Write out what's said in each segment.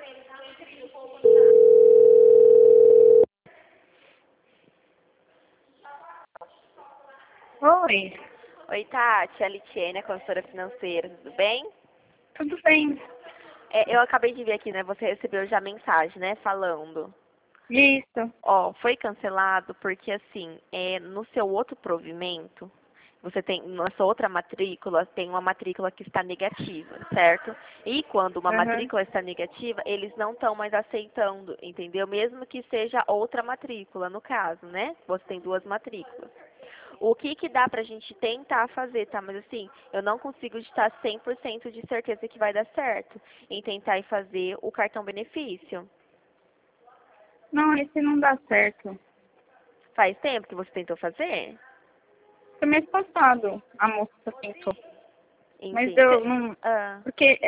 Oi, Oi, Tati, a Litiene, a consultora financeira, tudo bem? tudo bem? Eu acabei de ver aqui, né? Você recebeu já mensagem, né? Falando. Isso. Ó, foi cancelado porque, assim, no seu outro provimento, você tem, na sua outra matrícula, tem uma matrícula que está negativa, certo? E quando uma Aham. matrícula está negativa, eles não estão mais aceitando, entendeu? Mesmo que seja outra matrícula, no caso, né? Você tem duas matrículas. O que dá pra gente tentar fazer, tá? Mas assim, eu não consigo estar 100% de certeza que vai dar certo em tentar ir fazer o cartão benefício. Não, esse não dá certo. Faz tempo que você tentou fazer? Foi mês passado a moça tentou. Mas Entendi. eu não. Ah, Porque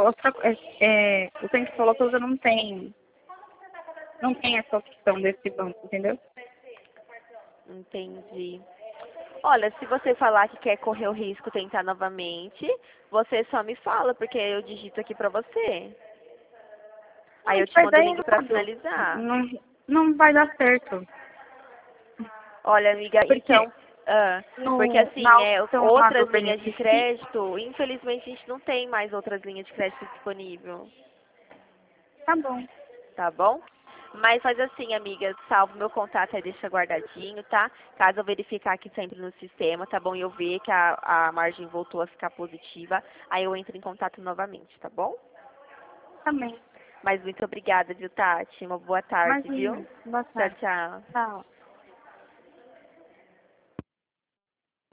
o centro falou que eu não tem. Não tem essa opção desse banco, entendeu? entendi. Olha, se você falar que quer correr o risco tentar novamente, você só me fala, porque eu digito aqui pra você. Aí Não, eu te vai mando o dar link pra errado. finalizar. Não, não vai dar certo. Olha, amiga, Porque então, porque na assim, opção lá do outras linhas de benefício. crédito, infelizmente a gente não tem mais outras linhas de crédito disponível, Tá bom. tá bom? Mas faz assim, amiga, salva meu contato aí, deixa guardadinho, tá? Caso eu verificar aqui sempre no sistema, tá bom? E eu ver que a margem voltou a ficar positiva, aí eu entro em contato novamente, tá bom? Também. Mas muito obrigada, viu, Tati? Uma boa tarde, viu? Imagina. Boa Tchau, tarde. tchau. Tchau.